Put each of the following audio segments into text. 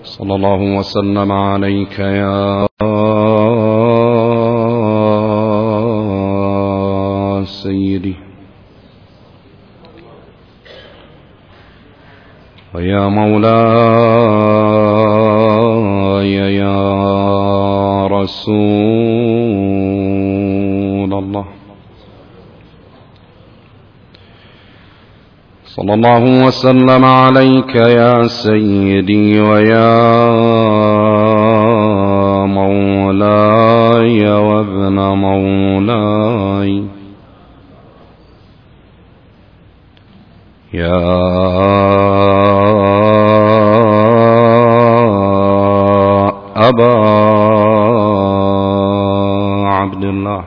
صلى الله وسلم عليك يا سيدي ويا مولاي يا رسول الله. صلى الله وسلم عليك يا سيدي ويا مولاي وابن مولاي يا أبا عبد الله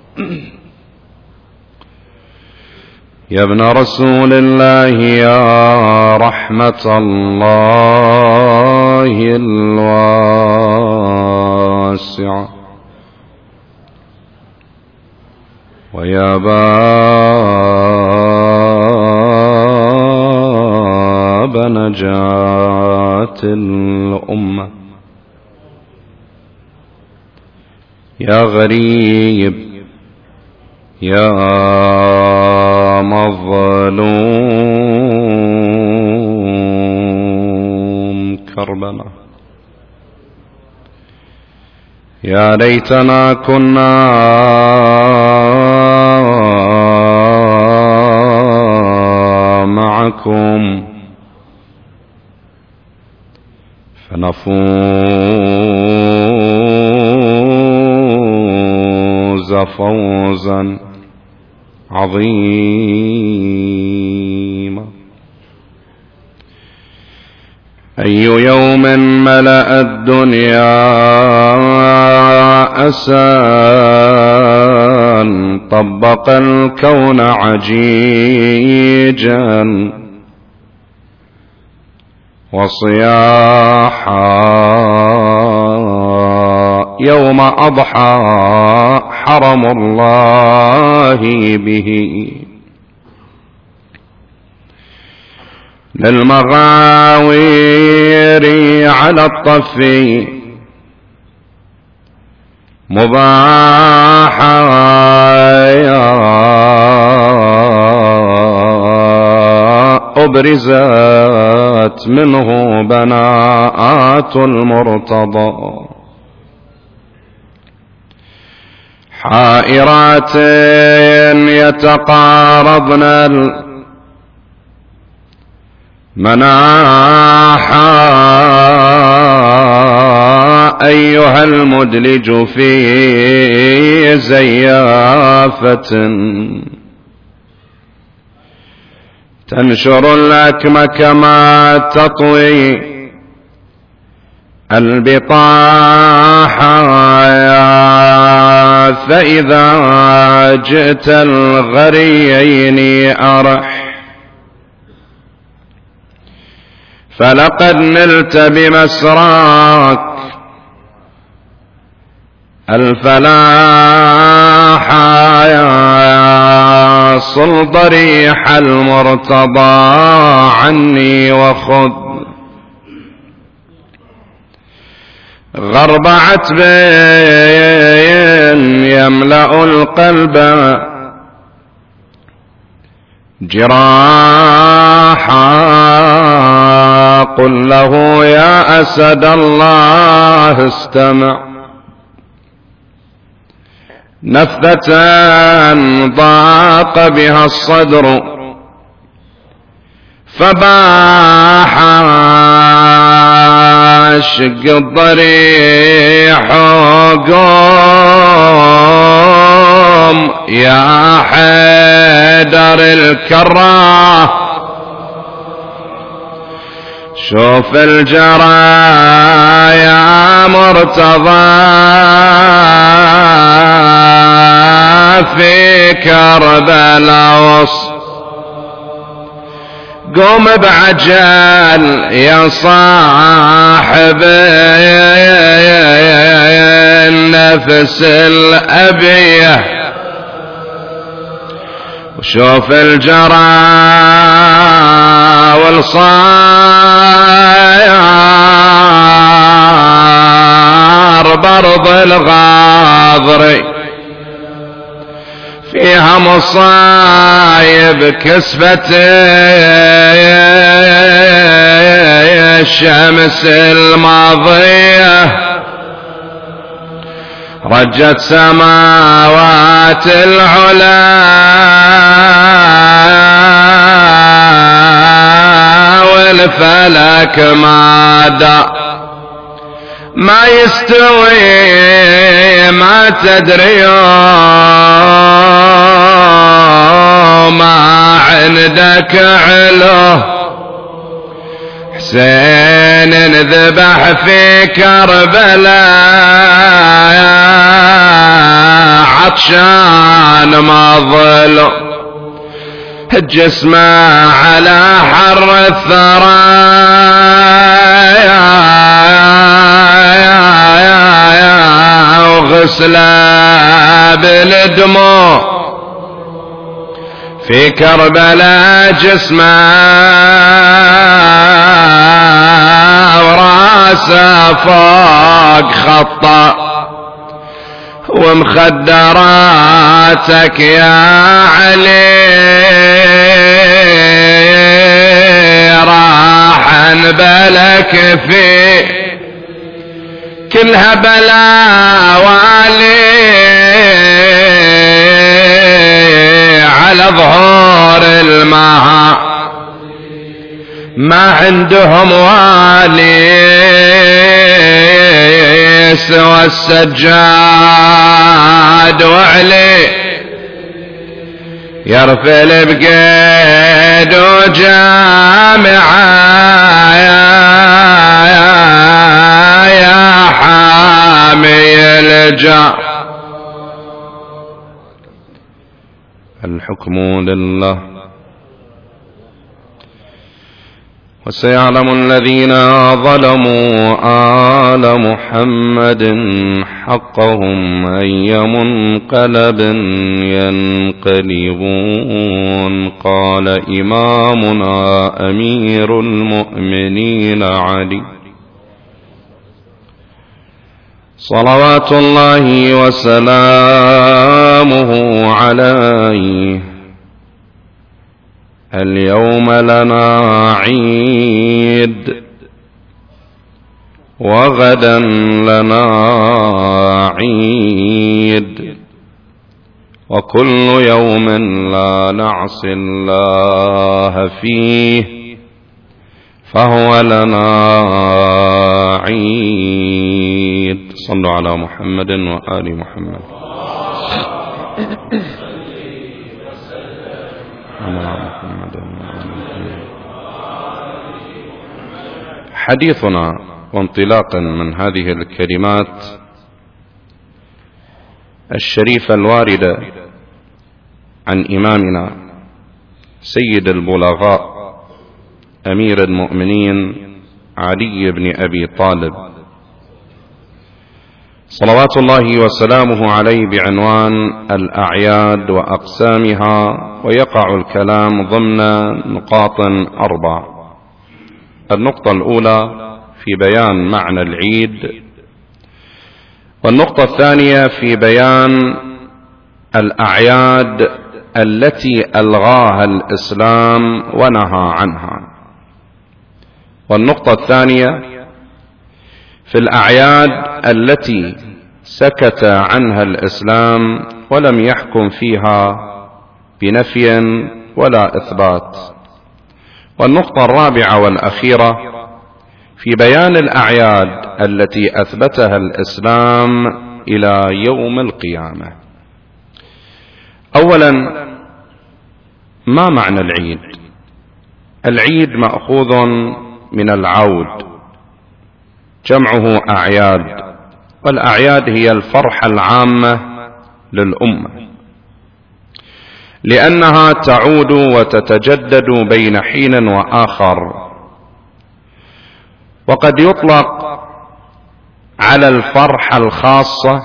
يا ابن رسول الله يا رحمة الله الواسعة ويا باب نجاة الأمة يا غريب يا مظلوم كربلاء يا ليتنا كنا معكم فنفوز فوزا عظيما. أي يوم ملأ الدنيا أسى طبق الكون عجيجا وصياحا يوم أضحى حرم الله به للمغاوير على الطف مباحا أبرزت منه بنات المرتضى حائرات يتقارضن المناحا أيها المدلج في زيافة تنشر الأكم كما تطوي البطاحا فإذا جئت الغريين أرح فلقد نلت بمسراك الفلاح يا صل ضريح المرتضى عني وخذ غرب عتب يملأ القلب جراحا قل له يا أسد الله استمع نفثة ضاق بها الصدر فباح شق الضريح قوم يا حيدر الكراه شوف الجرى يا مرتضى في كربلاء قوم بعجل يا صاحب النفس الأبيه وشوف الجرى والصايا الغاضر فيها مصايب كسبت الشمس الماضية رجت سماوات العلا والفلك ما يستوي ما تدري ما عندك علو حسين انذبح في كربلاء عطشان ما ظل جسمه على حر الثرى وغسله بالدموع في كربلاء جسمه وراسه فوق خطه ومخدراتك يا علي راح انبلك في كلها بلا والي على ظهور الماء ما عندهم والي سوى السجاد وعلي يرفل بقيد وجامعة يا حامي الجار الحكم لله وسيعلم الذين ظلموا آل محمد حقهم أي منقلب ينقلبون. قال إمامنا أمير المؤمنين علي صلوات الله وسلامه عليه: اليوم لنا عيد وغدا لنا عيد وكل يوم لا نعصي الله فيه فهو لنا عيد. صلوا على محمد وآل محمد. حديثنا وانطلاقا من هذه الكلمات الشريفة الواردة عن إمامنا سيد البلغاء أمير المؤمنين علي بن أبي طالب صلوات الله وسلامه عليه بعنوان الأعياد وأقسامها، ويقع الكلام ضمن نقاط 4. النقطة الأولى في بيان معنى العيد، والنقطة الثانية في بيان الأعياد التي ألغاها الإسلام ونهى عنها، والنقطة الثانية في الأعياد التي سكت عنها الإسلام ولم يحكم فيها بنفي ولا إثبات، والنقطة الرابعة والأخيرة في بيان الأعياد التي أثبتها الإسلام إلى يوم القيامة. أولا، ما معنى العيد؟ العيد مأخوذ من العود، جمعه أعياد، والأعياد هي الفرحة العامة للأمة، لأنها تعود وتتجدد بين حين وآخر. وقد يطلق على الفرحة الخاصة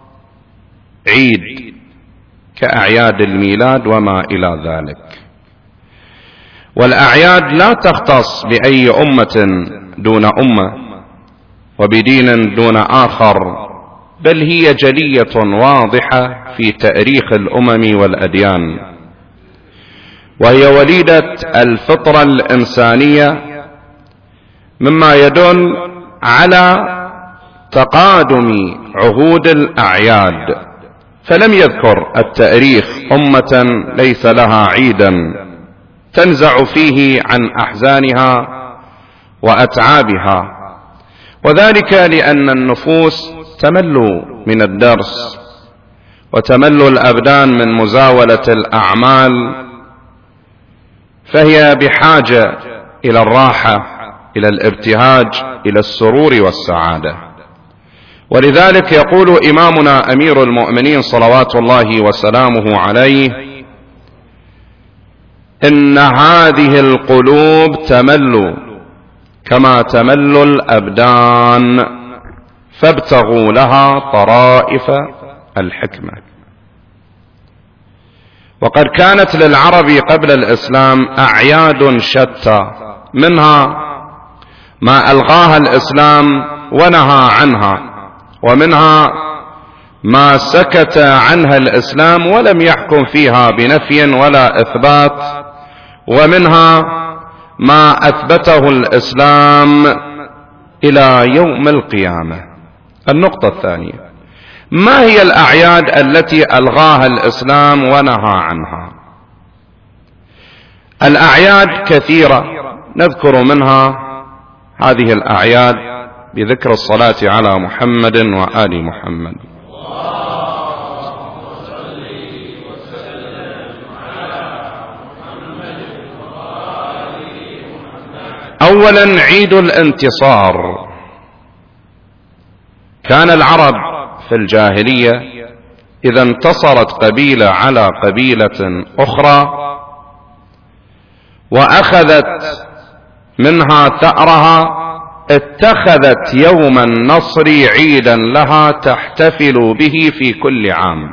عيد كأعياد الميلاد وما إلى ذلك، والأعياد لا تختص بأي أمة دون أمة وبدين دون آخر، بل هي جلية واضحة في تاريخ الأمم والأديان، وهي وليدة الفطرة الإنسانية، مما يدل على تقادم عهود الأعياد. فلم يذكر التاريخ أمة ليس لها عيدا تنزع فيه عن أحزانها وأتعابها، وذلك لأن النفوس تمل من الدرس وتمل الأبدان من مزاولة الأعمال، فهي بحاجة إلى الراحة، إلى الابتهاج، إلى السرور والسعادة. ولذلك يقول إمامنا أمير المؤمنين صلوات الله وسلامه عليه: إن هذه القلوب تمل كما تمل الأبدان، فابتغوا لها طرائف الحكمة. وقد كانت للعرب قبل الإسلام أعياد شتى، منها ما ألغاها الإسلام ونهى عنها، ومنها ما سكت عنها الإسلام ولم يحكم فيها بنفي ولا إثبات، ومنها ما أثبته الإسلام إلى يوم القيامة. النقطة الثانية: ما هي الأعياد التي ألغاها الإسلام ونهى عنها؟ الأعياد كثيرة، نذكر منها هذه الأعياد بذكر الصلاة على محمد وآل محمد. أولا عيد الانتصار. كان العرب في الجاهلية إذا انتصرت قبيلة على قبيلة أخرى وأخذت منها ثأرها، اتخذت يوم النصر عيدا لها تحتفل به في كل عام.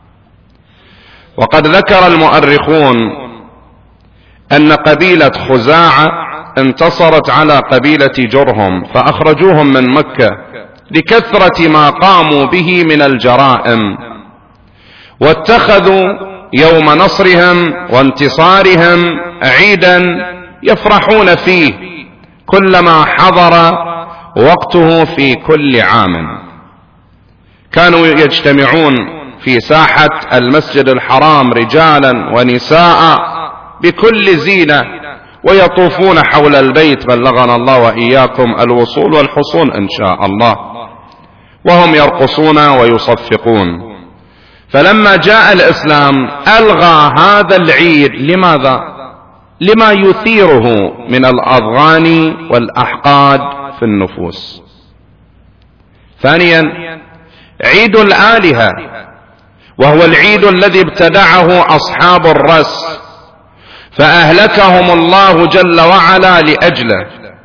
وقد ذكر المؤرخون أن قبيلة خزاعة انتصرت على قبيلة جرهم فأخرجوهم من مكة لكثرة ما قاموا به من الجرائم، واتخذوا يوم نصرهم وانتصارهم عيدا يفرحون فيه كلما حضر وقته في كل عام. كانوا يجتمعون في ساحة المسجد الحرام رجالا ونساء بكل زينة، ويطوفون حول البيت، بلغنا الله وإياكم الوصول والحصول إن شاء الله، وهم يرقصون ويصفقون. فلما جاء الإسلام ألغى هذا العيد. لماذا؟ لما يثيره من الأضغان والأحقاد في النفوس. ثانيا عيد الآلهة، وهو العيد الذي ابتدعه أصحاب الرس فأهلكهم الله جل وعلا لأجله.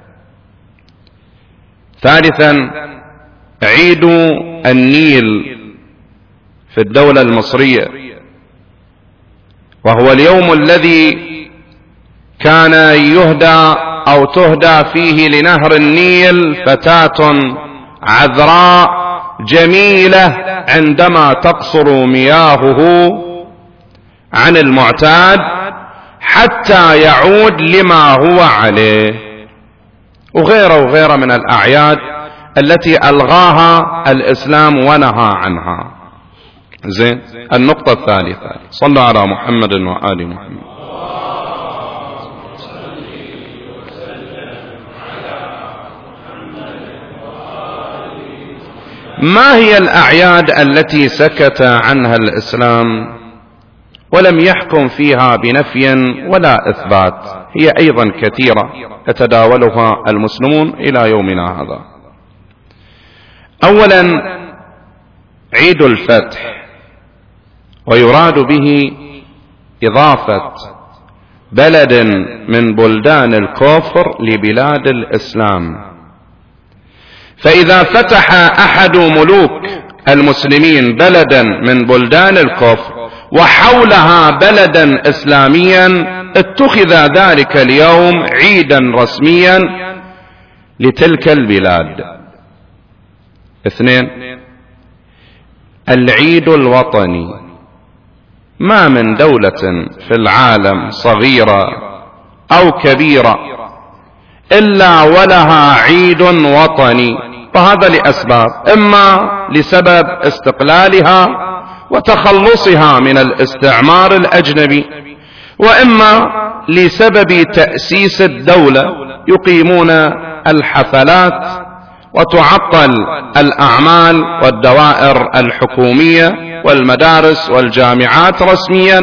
ثالثا عيد النيل في الدولة المصرية، وهو اليوم الذي كان يهدى أو تهدى فيه لنهر النيل فتاة عذراء جميلة عندما تقصر مياهه عن المعتاد حتى يعود لما هو عليه، وغيره من الأعياد التي ألغاها الإسلام ونهى عنها. زين. النقطة الثالثة: صلوا على محمد وآل محمد. ما هي الأعياد التي سكت عنها الإسلام ولم يحكم فيها بنفي ولا إثبات؟ هي أيضا كثيرة يتداولها المسلمون إلى يومنا هذا. أولا عيد الفتح، ويراد به إضافة بلد من بلدان الكفر لبلاد الإسلام. فإذا فتح أحد ملوك المسلمين بلدا من بلدان الكفر وحولها بلدا إسلاميا، اتخذ ذلك اليوم عيدا رسميا لتلك البلاد. اثنين العيد الوطني. ما من دولة في العالم صغيرة أو كبيرة إلا ولها عيد وطني، وهذا لأسباب: إما لسبب استقلالها وتخلصها من الاستعمار الأجنبي، وإما لسبب تأسيس الدولة، يقيمون الحفلات وتعطل الأعمال والدوائر الحكومية والمدارس والجامعات رسميا،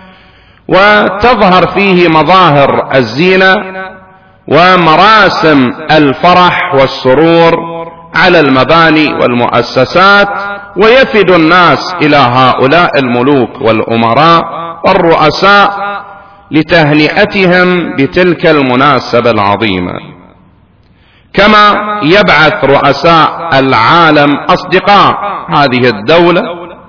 وتظهر فيه مظاهر الزينة ومراسم الفرح والسرور على المباني والمؤسسات، ويفد الناس إلى هؤلاء الملوك والأمراء والرؤساء لتهنئتهم بتلك المناسبة العظيمة. كما يبعث رؤساء العالم أصدقاء هذه الدولة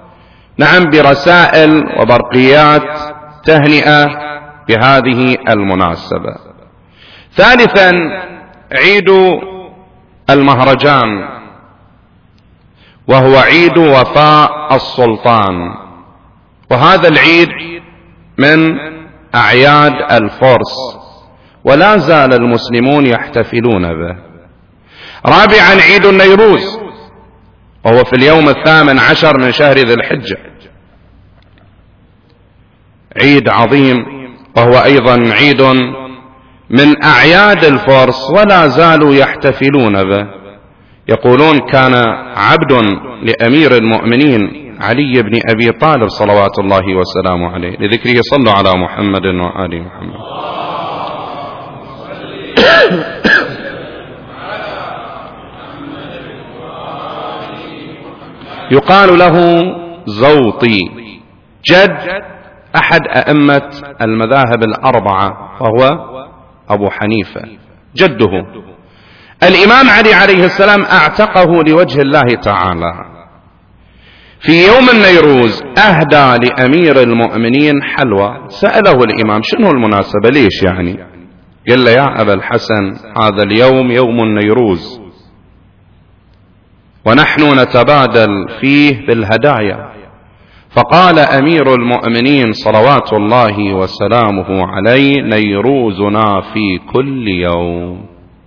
برسائل وبرقيات تهنئة بهذه المناسبة. ثالثا، عيد المهرجان، وهو عيد وفاء السلطان، وهذا العيد من أعياد الفرس، ولا زال المسلمون يحتفلون به. رابعا، عيد النيروز، وهو في اليوم 18 من شهر ذي الحجة، عيد عظيم، وهو أيضا عيد من أعياد الفرس ولا زالوا يحتفلون به. يقولون كان عبد لأمير المؤمنين علي بن أبي طالب صلوات الله وسلامه عليه، لذكره صلوا على محمد وآل محمد. يقال له زوطي، جد أحد أئمة المذاهب الأربعة، وهو أبو حنيفة جده. الإمام علي عليه السلام أعتقه لوجه الله تعالى. في يوم النيروز أهدى لأمير المؤمنين حلوى. سأله الإمام: شنو المناسبة؟ ليش يعني؟ قال له: يا أبا الحسن، هذا اليوم يوم النيروز، ونحن نتبادل فيه بالهدايا. فقال أمير المؤمنين صلوات الله وسلامه عليه: نيروزنا في كل يوم،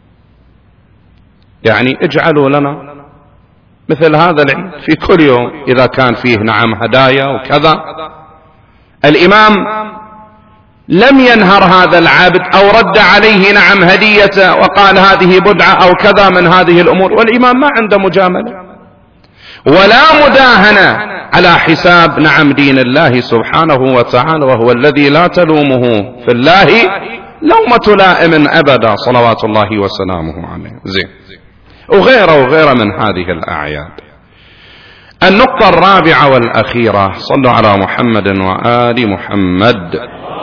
يعني اجعلوا لنا مثل هذا العيد في كل يوم إذا كان فيه هدايا وكذا. الإمام لم ينهر هذا العبد أو رد عليه هديته وقال هذه بدعة أو كذا من هذه الأمور، والإمام ما عنده مجاملة ولا مداهنة على حساب دين الله سبحانه وتعالى، وهو الذي لا تلومه في الله لومة لائم أبدا صلوات الله وسلامه عليه. زين، وغيره من هذه الأعياد. النقطة الرابعة والأخيرة، صلوا على محمد وآل محمد.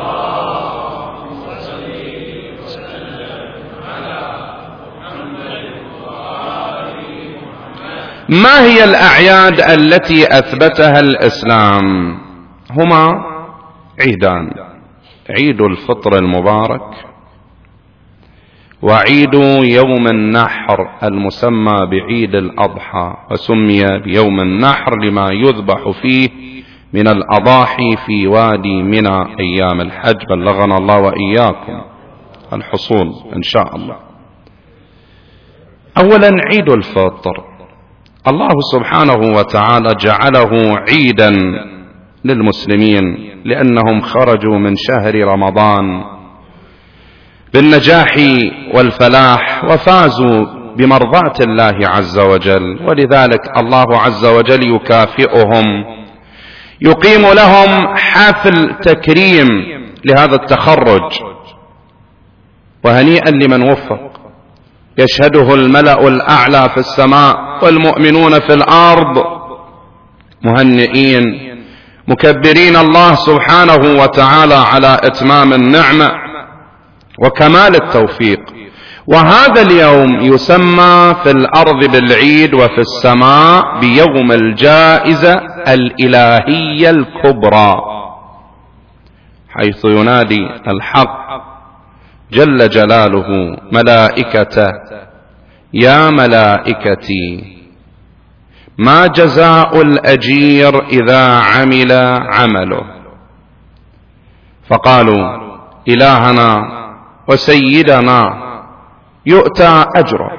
ما هي الأعياد التي أثبتها الإسلام؟ هما عيدان: عيد الفطر المبارك، وعيد يوم النحر المسمى بعيد الأضحى، وسمي بيوم النحر لما يذبح فيه من الأضاحي في وادي منى أيام الحج، بلغنا الله وإياكم الحصول إن شاء الله. أولا، عيد الفطر، الله سبحانه وتعالى جعله عيدا للمسلمين لأنهم خرجوا من شهر رمضان بالنجاح والفلاح وفازوا بمرضاة الله عز وجل، ولذلك الله عز وجل يكافئهم، يقيم لهم حفل تكريم لهذا التخرج، وهنيئا لمن وفق، يشهده الملأ الأعلى في السماء والمؤمنون في الأرض مهنئين مكبرين الله سبحانه وتعالى على إتمام النعمة وكمال التوفيق. وهذا اليوم يسمى في الأرض بالعيد وفي السماء بيوم الجائزة الإلهية الكبرى، حيث ينادي الحق جل جلاله ملائكته: يا ملائكتي ما جزاء الأجير إذا عمل عمله؟ فقالوا: إلهنا وسيدنا يؤتى أجره.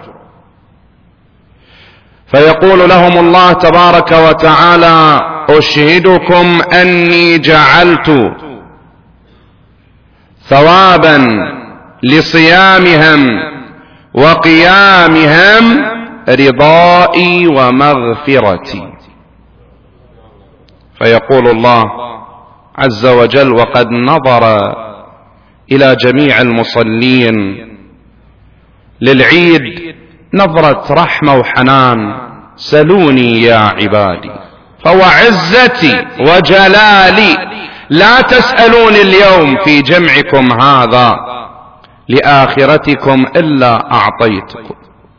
فيقول لهم الله تبارك وتعالى: أشهدكم أني جعلت ثوابا لصيامهم وقيامهم رضائي ومغفرتي. فيقول الله عز وجل: وقد نظر إلى جميع المصلين للعيد نظرة رحمة وحنان: سلوني يا عبادي، فوعزتي وجلالي لا تسألون اليوم في جمعكم هذا لآخرتكم إلا أعطيتكم،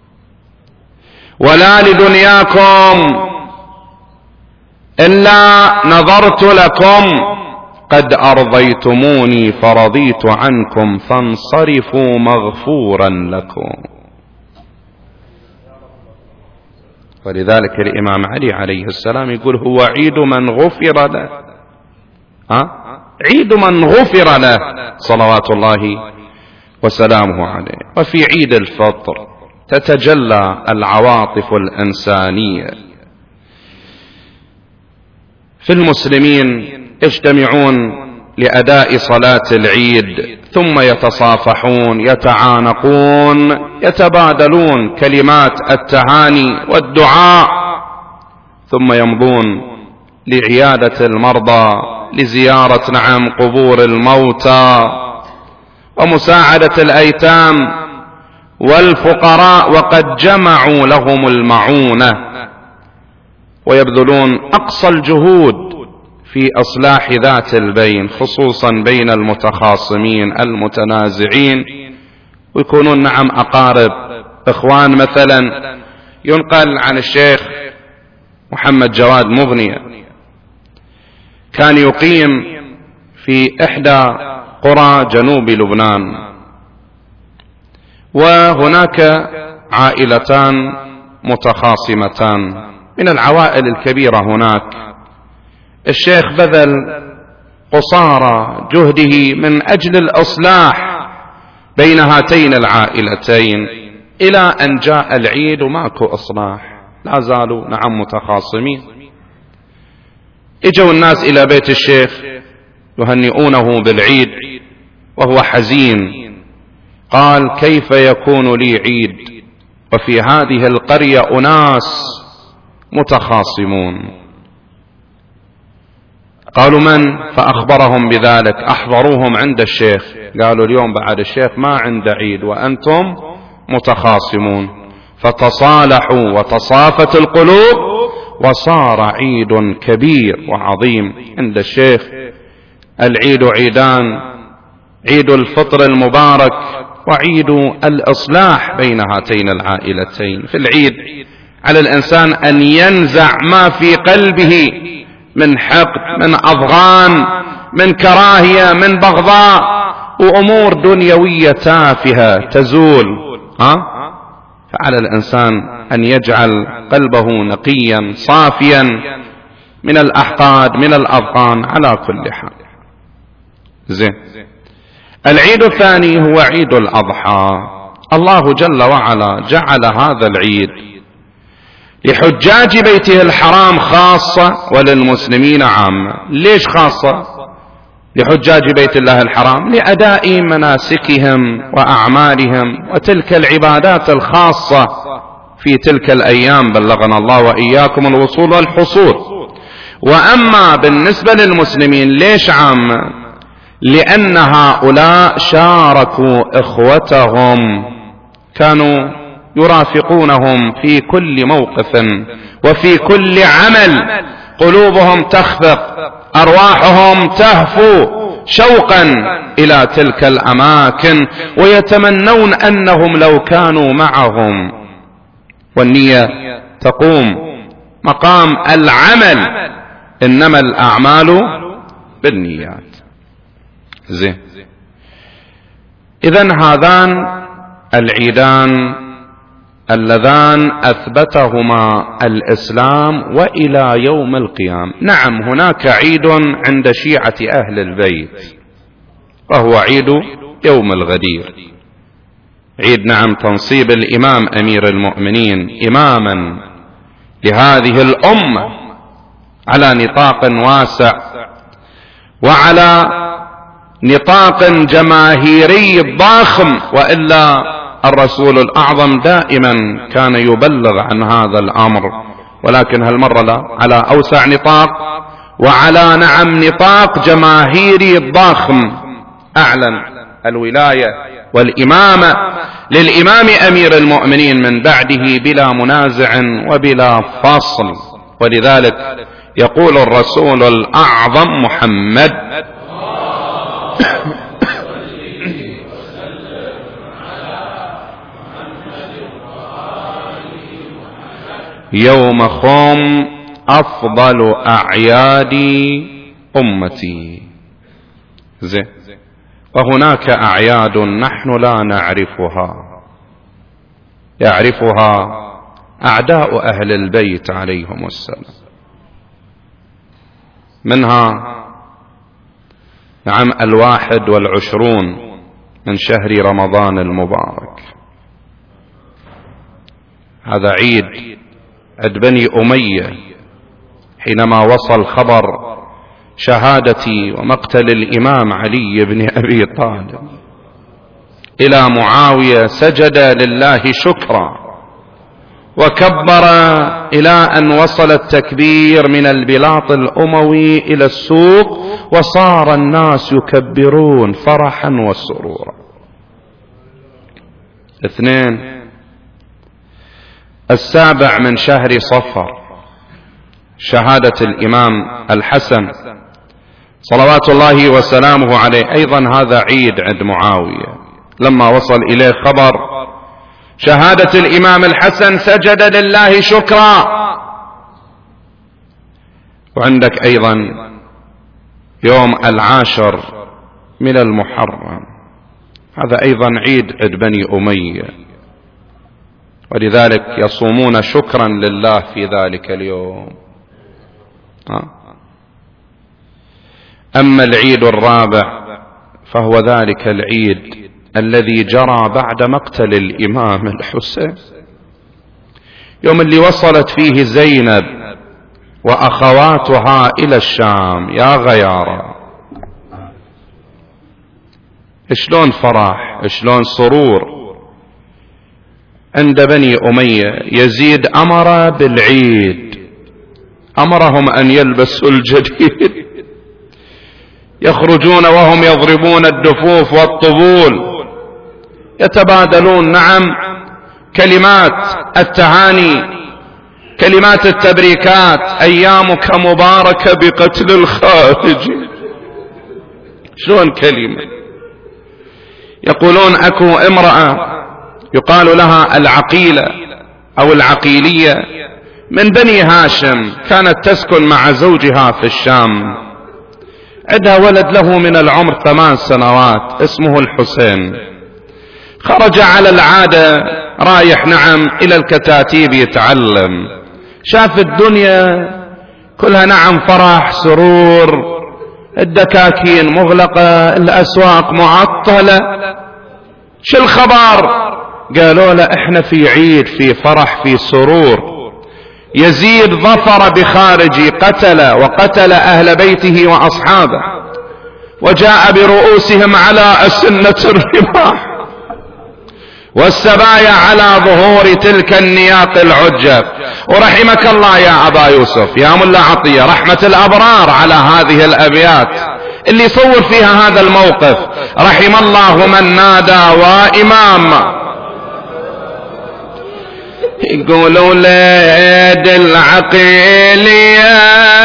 ولا لدنياكم إلا نظرت لكم، قد أرضيتموني فرضيت عنكم فانصرفوا مغفورا لكم. ولذلك الإمام علي عليه السلام يقول: هو عيد من غفر له، عيد من غفر له صلوات الله وسلامه عليه. وفي عيد الفطر تتجلى العواطف الإنسانية، في المسلمين يجتمعون لأداء صلاة العيد، ثم يتصافحون، يتعانقون، يتبادلون كلمات التهاني والدعاء، ثم يمضون لعيادة المرضى، لزيارة قبور الموتى، ومساعدة الأيتام والفقراء، وقد جمعوا لهم المعونة، ويبذلون أقصى الجهود في إصلاح ذات البين، خصوصا بين المتخاصمين المتنازعين، ويكونون أقارب إخوان. مثلا ينقل عن الشيخ محمد جواد مغنية، كان يقيم في إحدى قرى جنوب لبنان، وهناك عائلتان متخاصمتان من العوائل الكبيرة هناك. الشيخ بذل قصارى جهده من أجل الإصلاح بين هاتين العائلتين، إلى أن جاء العيد وماكو إصلاح، لا زالوا متخاصمين. اجوا الناس إلى بيت الشيخ يهنئونه بالعيد وهو حزين، قال: كيف يكون لي عيد وفي هذه القرية أناس متخاصمون؟ قالوا: من؟ فأخبرهم بذلك، أحضروهم عند الشيخ، قالوا: اليوم بعد الشيخ ما عنده عيد وأنتم متخاصمون. فتصالحوا وتصافت القلوب، وصار عيد كبير وعظيم عند الشيخ. العيد عيدان: عيد الفطر المبارك وعيد الإصلاح بين هاتين العائلتين. في العيد على الإنسان أن ينزع ما في قلبه من حقد، من أضغان، من كراهية، من بغضاء، وأمور دنيوية تافهة تزول. فعلى الإنسان أن يجعل قلبه نقيا صافيا من الأحقاد، من الأضغان، على كل حال. زين. العيد الثاني هو عيد الأضحى. الله جل وعلا جعل هذا العيد لحجاج بيته الحرام خاصة وللمسلمين عامة. ليش خاصة لحجاج بيت الله الحرام؟ لأداء مناسكهم وأعمالهم وتلك العبادات الخاصة في تلك الأيام، بلغنا الله وإياكم الوصول والحصول. وأما بالنسبة للمسلمين ليش عامة؟ لأن هؤلاء شاركوا إخوتهم، كانوا يرافقونهم في كل موقف وفي كل عمل، قلوبهم تخفق، أرواحهم تهفو شوقا إلى تلك الأماكن، ويتمنون أنهم لو كانوا معهم. والنية تقوم مقام العمل، إنما الأعمال بالنيات. زين. إذن هذان العيدان اللذان أثبتهما الإسلام وإلى يوم القيامة. نعم هناك عيد عند شيعة أهل البيت وهو عيد يوم الغدير، عيد نعم تنصيب الإمام أمير المؤمنين إماما لهذه الأمة على نطاق واسع وعلى نطاق جماهيري ضخم، وإلا الرسول الأعظم دائما كان يبلغ عن هذا الأمر، ولكن هالمرة لا، على أوسع نطاق وعلى نعم نطاق جماهيري ضخم، أعلن الولاية والإمامة للإمام أمير المؤمنين من بعده بلا منازع وبلا فصل. ولذلك يقول الرسول الأعظم محمد يوم خم أفضل أعياد أمتي. زين، وهناك أعياد نحن لا نعرفها، يعرفها أعداء أهل البيت عليهم السلام، منها نعم 21 من شهر رمضان المبارك، هذا عيد بني أمية حينما وصل خبر شهادة ومقتل الإمام علي بن أبي طالب إلى معاوية، سجد لله شكرا وكبر إلى أن وصل التكبير من البلاط الأموي إلى السوق، وصار الناس يكبرون فرحا وسرورا. 2 7 من شهر صفر، شهادة الإمام الحسن صلوات الله وسلامه عليه، أيضا هذا عيد عند معاوية، لما وصل إليه خبر شهادة الإمام الحسن سجد لله شكرا. وعندك أيضا يوم 10 من المحرم، هذا أيضا عيد عند بني أمية، ولذلك يصومون شكرا لله في ذلك اليوم. أما العيد الرابع فهو ذلك العيد الذي جرى بعد مقتل الإمام الحسين، يوم اللي وصلت فيه زينب وأخواتها إلى الشام. يا غيارة، شلون فرح، شلون سرور عند بني أمية. يزيد أمر بالعيد، أمرهم أن يلبسوا الجديد، يخرجون وهم يضربون الدفوف والطبول، يتبادلون نعم كلمات التهاني، كلمات التبريكات. أيامك مباركة بقتل الخارج، شلون كلمة. يقولون أكو امرأة يقال لها العقيلة أو العقيلية من بني هاشم، كانت تسكن مع زوجها في الشام، عندها ولد له من العمر 8 سنوات اسمه الحسين، خرج على العادة رايح نعم إلى الكتاتيب يتعلم، شاف الدنيا كلها نعم فرح سرور، الدكاكين مغلقة، الأسواق معطلة، شو الخبر؟ قالوا له احنا في عيد، في فرح، في سرور. يزيد ظفر بخارجي، قتل وقتل أهل بيته وأصحابه، وجاء برؤوسهم على أسنة الرماح والسبايا على ظهور تلك النياق العجب. ورحمك الله يا أبا يوسف يا ملا عطية، رحمة الأبرار على هذه الأبيات اللي يصور فيها هذا الموقف. رحم الله من نادى وإمام، يقولوا ليد العقيلية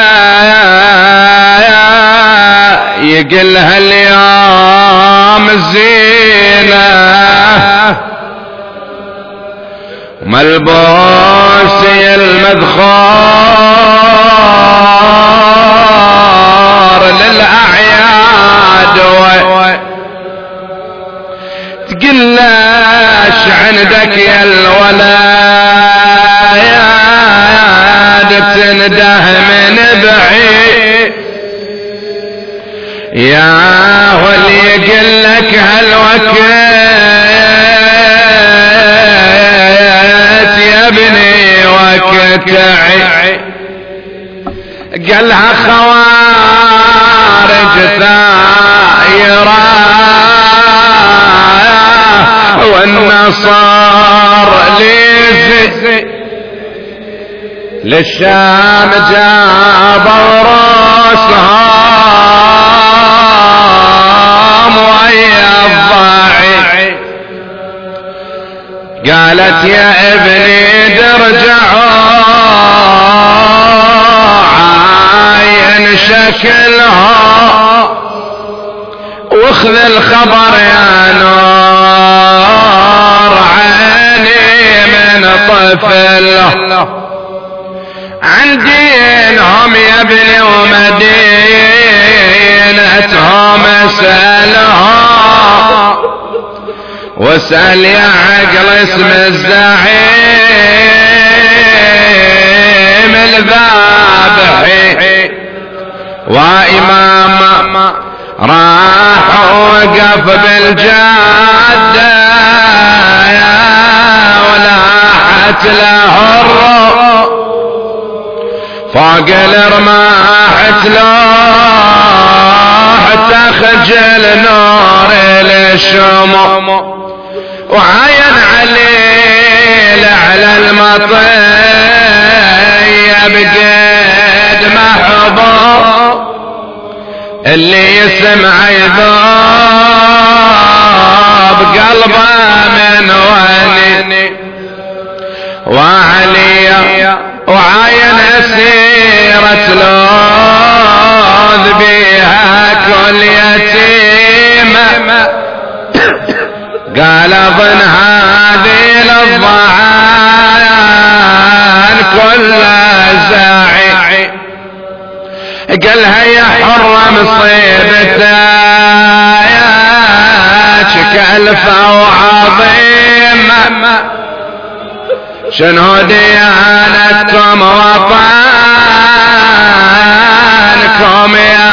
يقلها اليوم الزينة، ملبوس المذخار للأعياد، تقلاش عندك يا الولد يا واللي يقول لك هالوقت يا ابني وقت قالها خوارج ثائرة والنصر ليزي للشام جابوا راسهم ويا الضاعي قالت يا ابني ترجعوا عاين شكلها واخذ الخبر يا نور عيني من طفله عن دينهم يا ابني ومدينتهم اسألهم واسأل يا عقل اسم الزعيم الذابح وإمام راح وقف بالجادة ولاحت له الروح فوق الرماح تلوح تخجل نور الشمع وعاين عليه على المطيب قد محبوب اللي يسمع يذوب قلبه من وني وعليا وعاين سيرة لوذ بها كل يتيمة قال اظن هذه الضعان كل زاعي قالها يا حرة مصيبتك كلفة وعظيمة شنو ديانتكم وطنكم يا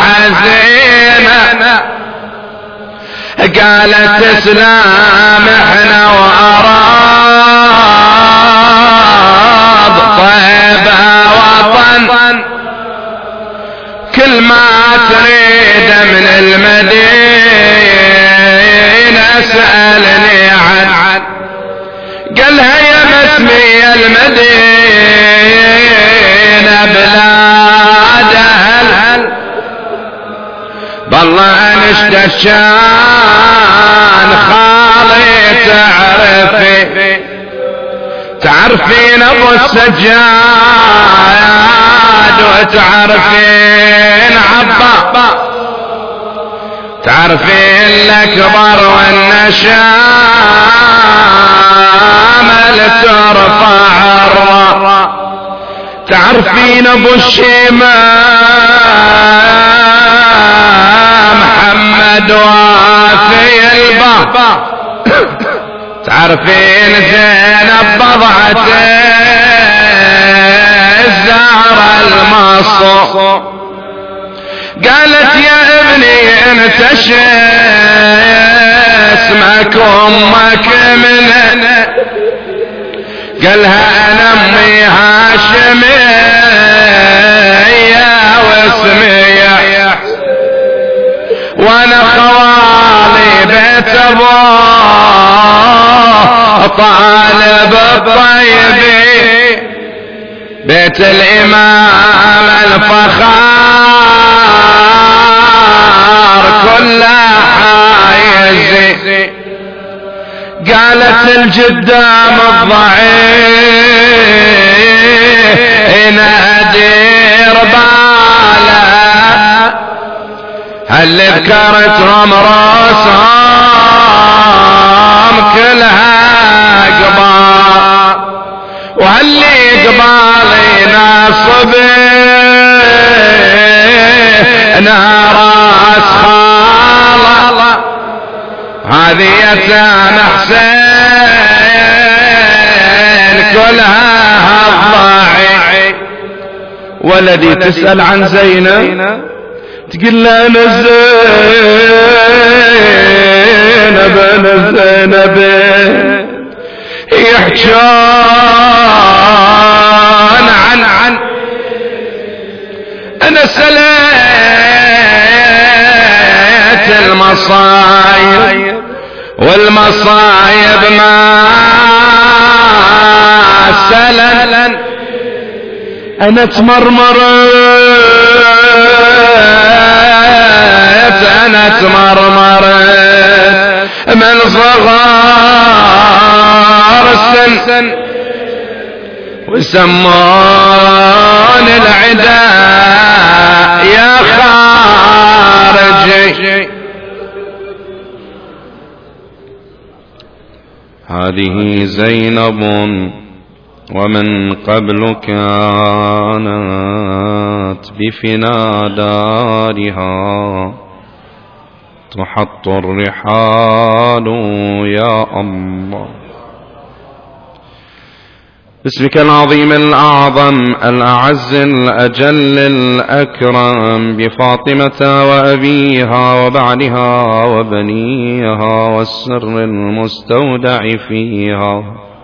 حزينة قالت تسلم احنا وأراض طيبة وطن كل ما تريد من المدينة اسألني عن قالها يا مسمي المدينة بلاد أهل بالله انشت الشان خالي تعرفين ابو السجاد وتعرفين عبا تعرفين الاكبر والنشام لترفع الراء تعرفين ابو الشمام محمد وافي البابا تعرفين زينب بضعة الزهرة المصو قالت يا ابني انت اسمك امك من قالها انا امي هاشمية واسمي وانا خوالي بيت ابوه طالب الطيبين بيت الامام الفخار كله حايزي قالت الجدام الضعيف ادير باله هل ذكرتهم راسهم كلها قبال وهاللي قبالي ناصب ناراس خاله هذه يتان حسين كلها الضاعي ولدي تسأل عن زينب تقول له أنا زينب أنا زينب، يحجان عن أنا سليت المصايب والمصايب ما سلن، أنا تمرمرت أنا تمرمرت من صغار السن، وسمون العداء يا خارجي. هذه زينب ومن قبل كانت بفنا دارها تحط الرحال يا الله. باسمك العظيم الأعظم الأعز الأجل الأكرم، بفاطمة وأبيها وبعلها وبنيها والسر المستودع فيها،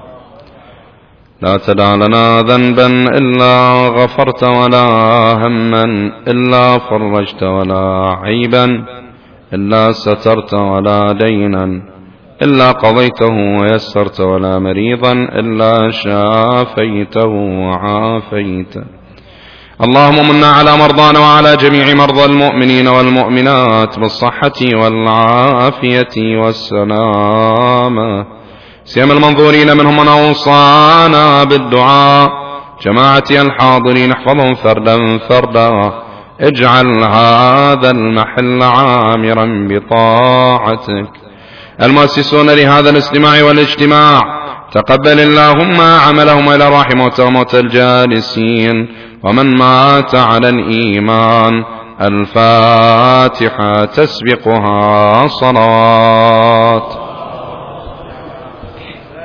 لا تدع لنا ذنبا إلا غفرت ولا هما إلا فرجت ولا عيبا إلا سترت ولا دينا إلا قضيته ويسرت ولا مريضا إلا شافيته وعافيته. اللهم منا على مرضانا وعلى جميع مرضى المؤمنين والمؤمنات بالصحة والعافية والسلامة، سيما المنظورين منهم من أوصانا بالدعاء، جماعتي الحاضرين احفظهم فردا فردا، اجعل هذا المحل عامرا بطاعتك. المؤسسون لهذا الاستماع والاجتماع تقبل اللهم عملهم إلى راح موتى الجالسين، ومن مات على الإيمان. الفاتحة تسبقها صلاة.